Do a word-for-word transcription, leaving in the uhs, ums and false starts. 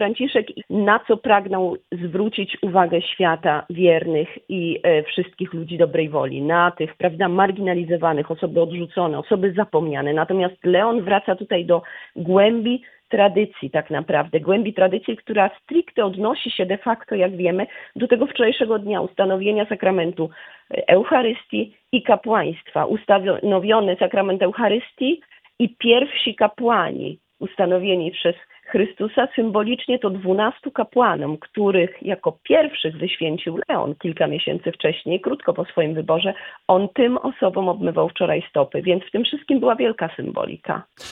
Franciszek, na co pragnął zwrócić uwagę świata wiernych i e, wszystkich ludzi dobrej woli, na tych, prawda, marginalizowanych, osoby odrzucone, osoby zapomniane. Natomiast Leon wraca tutaj do głębi tradycji tak naprawdę, głębi tradycji, która stricte odnosi się de facto, jak wiemy, do tego wczorajszego dnia ustanowienia sakramentu Eucharystii i kapłaństwa. Ustanowiony sakrament Eucharystii i pierwsi kapłani ustanowieni przez Chrystusa, symbolicznie to dwunastu kapłanom, których jako pierwszych wyświęcił Leon kilka miesięcy wcześniej, krótko po swoim wyborze. On tym osobom obmywał wczoraj stopy, więc w tym wszystkim była wielka symbolika.